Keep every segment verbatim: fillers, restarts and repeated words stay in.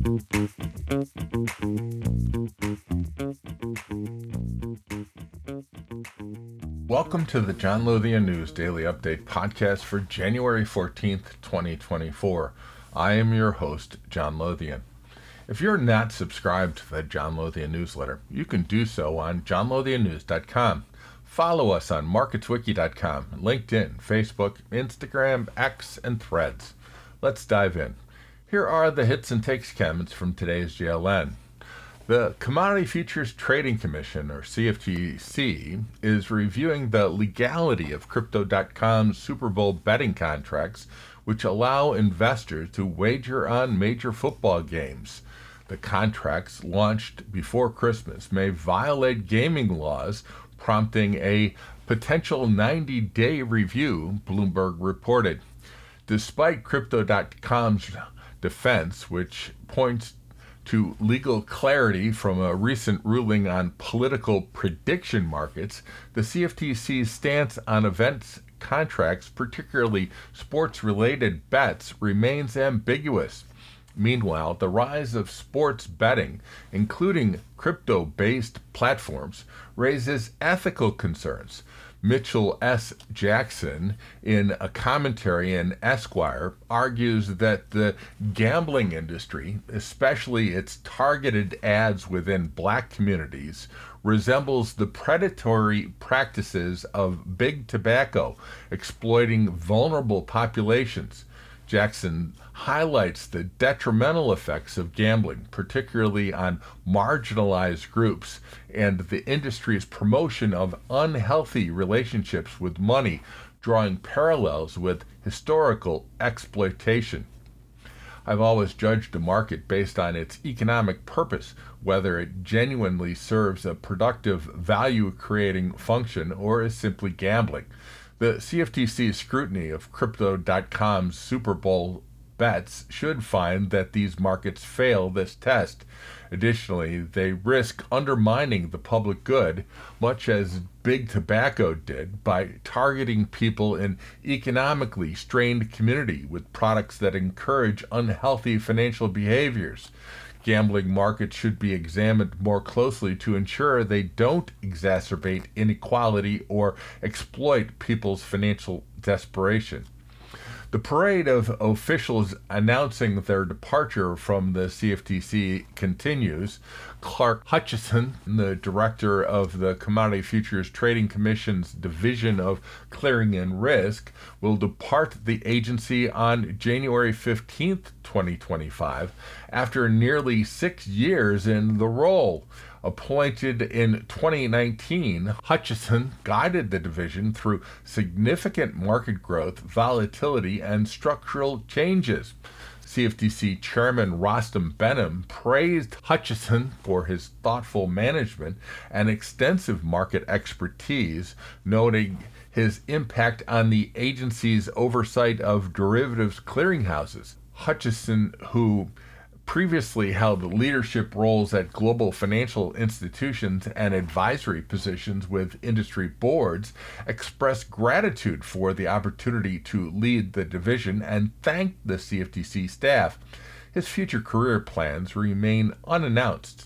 Welcome to the John Lothian News Daily Update podcast for January fourteenth, twenty twenty-four. I am your host, John Lothian. If you're not subscribed to the John Lothian newsletter, you can do so on john lothian news dot com. Follow us on markets wiki dot com, LinkedIn, Facebook, Instagram, X, and Threads. Let's dive in. Here are the hits and takes comments from today's J L N. The Commodity Futures Trading Commission, or C F T C, is reviewing the legality of Crypto dot com's Super Bowl betting contracts, which allow investors to wager on major football games. The contracts, launched before Christmas, may violate gaming laws, prompting a potential ninety-day review, Bloomberg reported. Despite Crypto dot com's defense, which points to legal clarity from a recent ruling on political prediction markets, the C F T C's stance on events contracts, particularly sports-related bets, remains ambiguous. Meanwhile, the rise of sports betting, including crypto-based platforms, raises ethical concerns. Mitchell S. Jackson, in a commentary in Esquire, argues that the gambling industry, especially its targeted ads within black communities, resembles the predatory practices of big tobacco, exploiting vulnerable populations. Jackson highlights the detrimental effects of gambling, particularly on marginalized groups, and the industry's promotion of unhealthy relationships with money, drawing parallels with historical exploitation. I've always judged a market based on its economic purpose, whether it genuinely serves a productive value-creating function or is simply gambling. The C F T C's scrutiny of Crypto dot com's Super Bowl bets should find that these markets fail this test. Additionally, they risk undermining the public good, much as Big Tobacco did, by targeting people in economically strained community with products that encourage unhealthy financial behaviors. Gambling markets should be examined more closely to ensure they don't exacerbate inequality or exploit people's financial desperation. The parade of officials announcing their departure from the C F T C continues. Clark Hutchison, the director of the Commodity Futures Trading Commission's Division of Clearing and Risk, will depart the agency on January fifteenth, twenty twenty-five, after nearly six years in the role. Appointed in twenty nineteen, Hutchison guided the division through significant market growth, volatility, and structural changes. C F T C Chairman Rostam Behnam praised Hutchison for his thoughtful management and extensive market expertise, noting his impact on the agency's oversight of derivatives clearinghouses. Hutchison, who previously held leadership roles at global financial institutions and advisory positions with industry boards, expressed gratitude for the opportunity to lead the division and thanked the C F T C staff. His future career plans remain unannounced.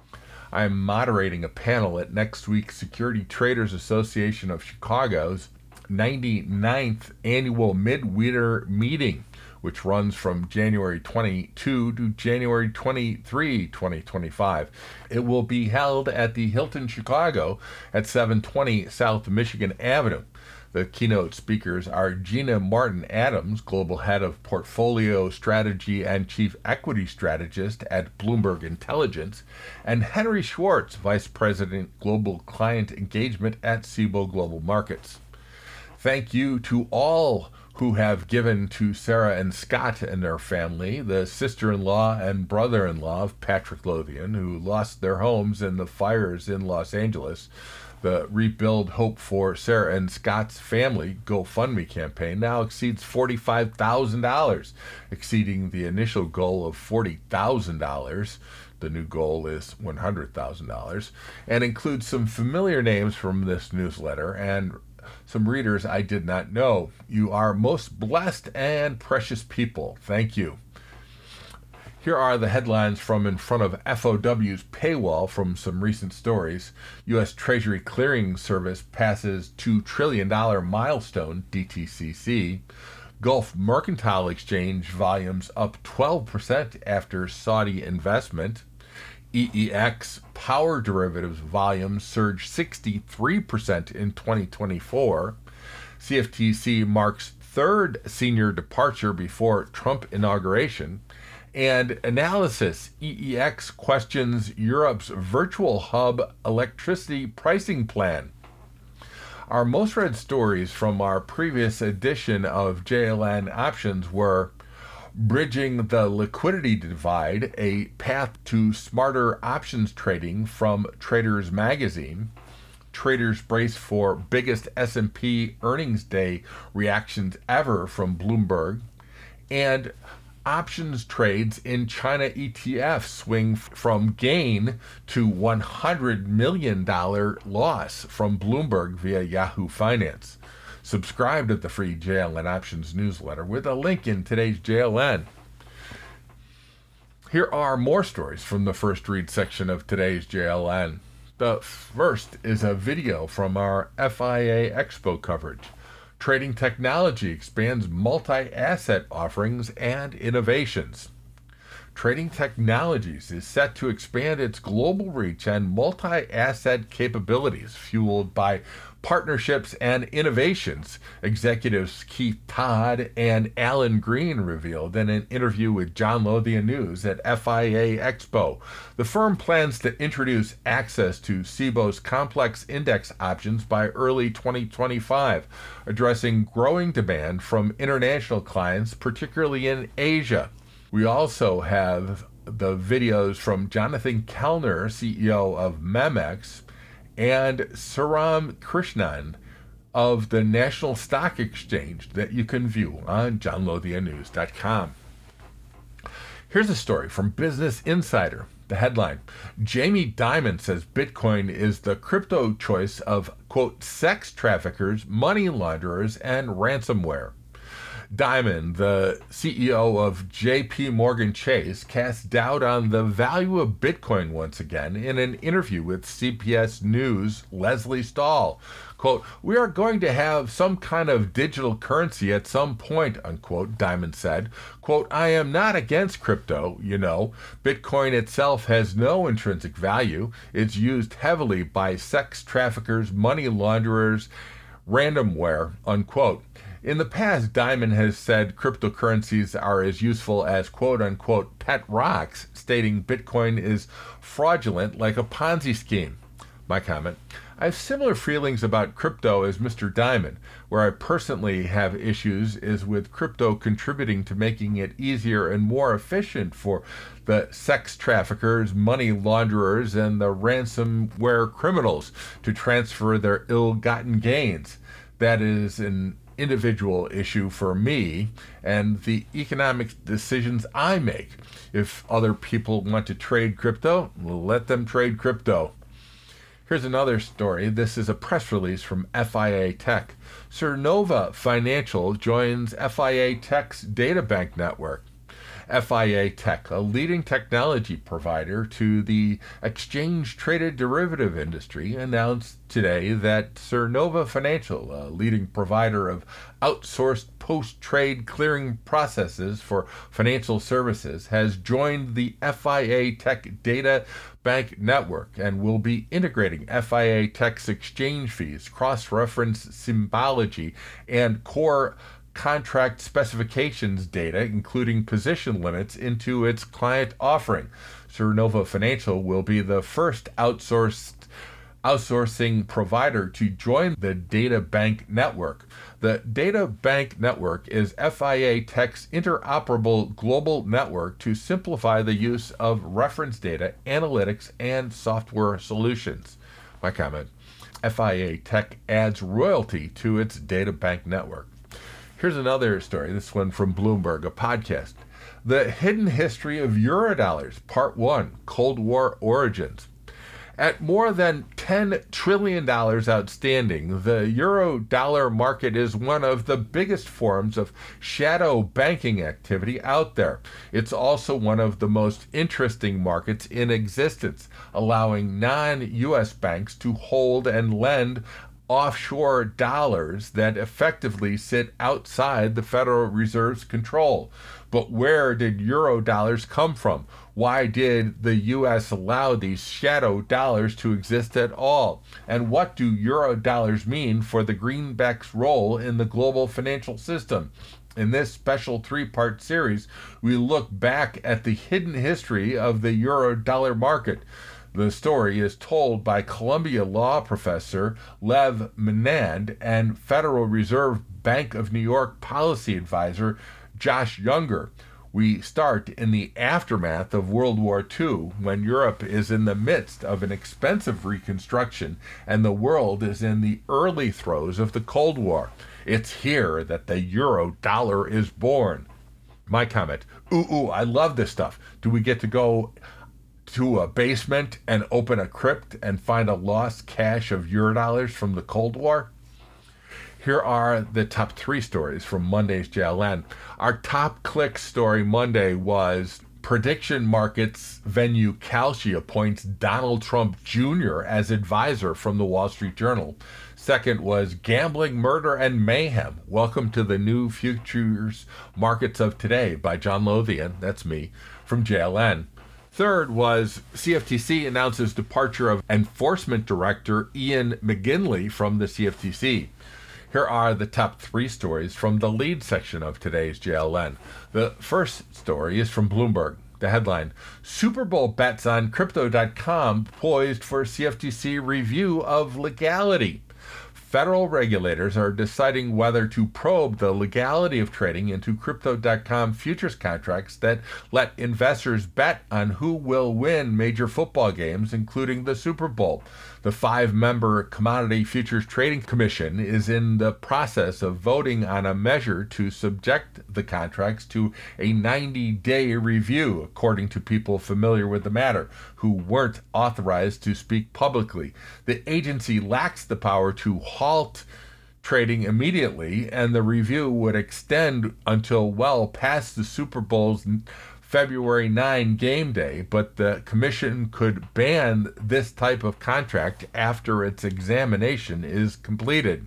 I am moderating a panel at next week's Security Traders Association of Chicago's ninety-ninth annual midwinter meeting, which runs from January twenty-second to January twenty-third, twenty twenty-five. It will be held at the Hilton Chicago at seven twenty South Michigan Avenue. The keynote speakers are Gina Martin Adams, Global Head of Portfolio Strategy and Chief Equity Strategist at Bloomberg Intelligence, and Henry Schwartz, Vice President, Global Client Engagement at Cboe Global Markets. Thank you to all who have given to Sarah and Scott and their family, the sister-in-law and brother-in-law of Patrick Lothian, who lost their homes in the fires in Los Angeles. The Rebuild Hope for Sarah and Scott's Family GoFundMe campaign now exceeds forty-five thousand dollars, exceeding the initial goal of forty thousand dollars. The new goal is one hundred thousand dollars, and includes some familiar names from this newsletter and some readers I did not know. You are most blessed and precious people. Thank you. Here are the headlines from in front of F O W's paywall from some recent stories. U S Treasury Clearing Service passes two trillion dollars milestone, D T C C. Gulf Mercantile Exchange volumes up twelve percent after Saudi investment. E E X power derivatives volumes surge sixty-three percent in twenty twenty-four. C F T C marks third senior departure before Trump inauguration. And analysis, E E X questions Europe's virtual hub electricity pricing plan. Our most read stories from our previous edition of J L N Options were Bridging the Liquidity Divide, a path to smarter options trading from Traders Magazine. Traders brace for biggest S and P earnings day reactions ever from Bloomberg. And options trades in China E T Fs swing from gain to one hundred million dollars loss from Bloomberg via Yahoo Finance. Subscribe to the free J L N Options newsletter with a link in today's J L N. Here are more stories from the first read section of today's J L N. The first is a video from our F I A Expo coverage. Trading Technology expands multi-asset offerings and innovations. Trading Technologies is set to expand its global reach and multi-asset capabilities, fueled by partnerships and innovations, executives Keith Todd and Alan Green revealed in an interview with John Lothian News at F I A Expo. The firm plans to introduce access to C B O E's complex index options by early twenty twenty-five, addressing growing demand from international clients, particularly in Asia. We also have the videos from Jonathan Kellner, C E O of Memex, and Saram Krishnan of the National Stock Exchange that you can view on john lothian news dot com. Here's a story from Business Insider. The headline, Jamie Dimon says Bitcoin is the crypto choice of, quote, sex traffickers, money launderers, and ransomware. Dimon, the C E O of J P Morgan Chase, cast doubt on the value of Bitcoin once again in an interview with C B S News' Leslie Stahl. Quote, we are going to have some kind of digital currency at some point, unquote, Dimon said. Quote, I am not against crypto, you know. Bitcoin itself has no intrinsic value. It's used heavily by sex traffickers, money launderers, randomware, unquote. In the past, Dimon has said cryptocurrencies are as useful as quote-unquote pet rocks, stating Bitcoin is fraudulent like a Ponzi scheme. My comment, I have similar feelings about crypto as Mister Dimon. Where I personally have issues is with crypto contributing to making it easier and more efficient for the sex traffickers, money launderers, and the ransomware criminals to transfer their ill-gotten gains. That is an individual issue for me and the economic decisions I make. If other people want to trade crypto, let them trade crypto. Here's another story. This is a press release from F I A Tech. Cernova Financial joins F I A Tech's DataBank network. F I A Tech, a leading technology provider to the exchange-traded derivative industry, announced today that Cernova Financial, a leading provider of outsourced post-trade clearing processes for financial services, has joined the F I A Tech Data Bank network and will be integrating F I A Tech's exchange fees, cross-reference symbology, and core contract specifications data, including position limits, into its client offering. Cernova Financial will be the first outsourced outsourcing provider to join the Data Bank network. The Data Bank network is F I A Tech's interoperable global network to simplify the use of reference data, analytics, and software solutions. My comment, F I A Tech adds royalty to its Data Bank network. Here's another story, this one from Bloomberg, a podcast. The Hidden History of Eurodollars, Part one, Cold War Origins. At more than ten trillion dollars outstanding, the euro-dollar market is one of the biggest forms of shadow banking activity out there. It's also one of the most interesting markets in existence, allowing non-U S banks to hold and lend offshore dollars that effectively sit outside the Federal Reserve's control. But where did euro dollars come from? Why did the U S allow these shadow dollars to exist at all? And what do euro dollars mean for the greenback's role in the global financial system? In this special three-part series, we look back at the hidden history of the euro-dollar market. The story is told by Columbia Law professor Lev Menand and Federal Reserve Bank of New York policy advisor Josh Younger. We start in the aftermath of World War Two, when Europe is in the midst of an expensive reconstruction and the world is in the early throes of the Cold War. It's here that the euro dollar is born. My comment, ooh, ooh, I love this stuff. Do we get to go to a basement and open a crypt and find a lost cache of eurodollars from the Cold War? Here are the top three stories from Monday's J L N. Our top click story Monday was prediction markets venue Kalshi appoints Donald Trump Junior as advisor from the Wall Street Journal. Second was Gambling, Murder, and Mayhem. Welcome to the New Futures Markets of Today by John Lothian, that's me, from J L N. Third was C F T C announces departure of Enforcement Director Ian McGinley from the C F T C. Here are the top three stories from the lead section of today's J L N. The first story is from Bloomberg. The headline, Super Bowl bets on Crypto dot com poised for C F T C review of legality. Federal regulators are deciding whether to probe the legality of trading into Crypto dot com futures contracts that let investors bet on who will win major football games, including the Super Bowl. The five-member Commodity Futures Trading Commission is in the process of voting on a measure to subject the contracts to a ninety-day review, according to people familiar with the matter, who weren't authorized to speak publicly. The agency lacks the power to halt trading immediately, and the review would extend until well past the Super Bowl's February ninth game day, but the commission could ban this type of contract after its examination is completed.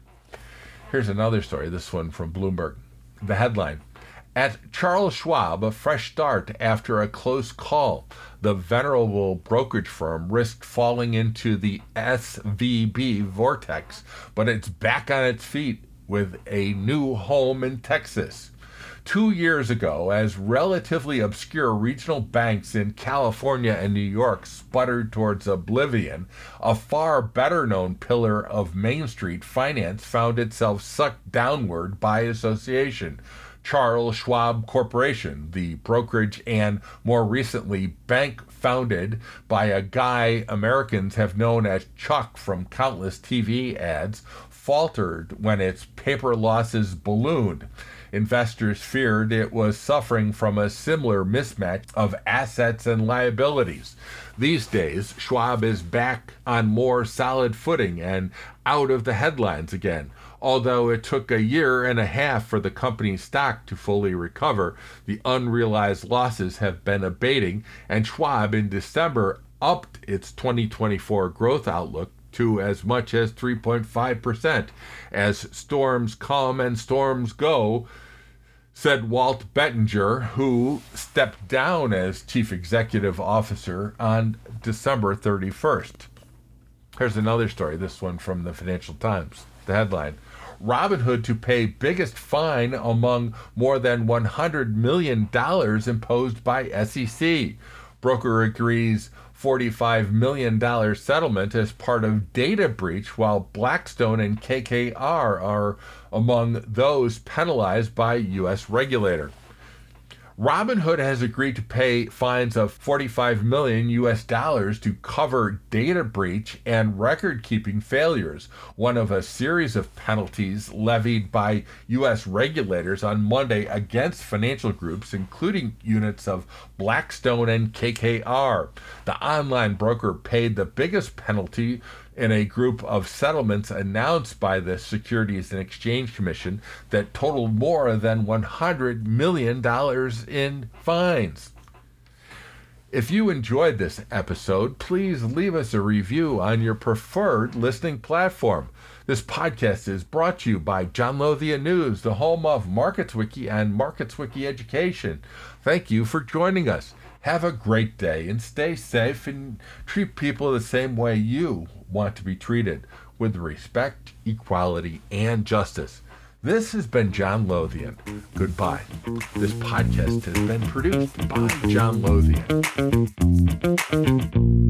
Here's another story, this one from Bloomberg. The headline, At Charles Schwab, a fresh start after a close call. The venerable brokerage firm risked falling into the S V B vortex, but it's back on its feet with a new home in Texas. Two years ago, as relatively obscure regional banks in California and New York sputtered towards oblivion, a far better-known pillar of Main Street finance found itself sucked downward by association. Charles Schwab Corporation, the brokerage and, more recently, bank founded by a guy Americans have known as Chuck from countless T V ads, faltered when its paper losses ballooned. Investors feared it was suffering from a similar mismatch of assets and liabilities. These days, Schwab is back on more solid footing and out of the headlines again. Although it took a year and a half for the company's stock to fully recover, the unrealized losses have been abating, and Schwab in December upped its twenty twenty-four growth outlook to as much as three point five percent. As storms come and storms go, said Walt Bettinger, who stepped down as chief executive officer on December thirty-first. Here's another story, this one from the Financial Times. The headline, Robinhood to pay biggest fine among more than one hundred million dollars imposed by S E C. Broker agrees forty-five million dollars settlement as part of data breach, while Blackstone and K K R are among those penalized by U S regulator. Robinhood has agreed to pay fines of forty-five million U S dollars to cover data breach and record-keeping failures, one of a series of penalties levied by U S regulators on Monday against financial groups, including units of Blackstone and K K R. The online broker paid the biggest penalty in a group of settlements announced by the Securities and Exchange Commission that totaled more than one hundred million dollars in fines. If you enjoyed this episode, please leave us a review on your preferred listening platform. This podcast is brought to you by John Lothian News, the home of MarketsWiki and MarketsWiki Education. Thank you for joining us. Have a great day and stay safe and treat people the same way you want to be treated, with respect, equality, and justice. This has been John Lothian. Goodbye. This podcast has been produced by John Lothian.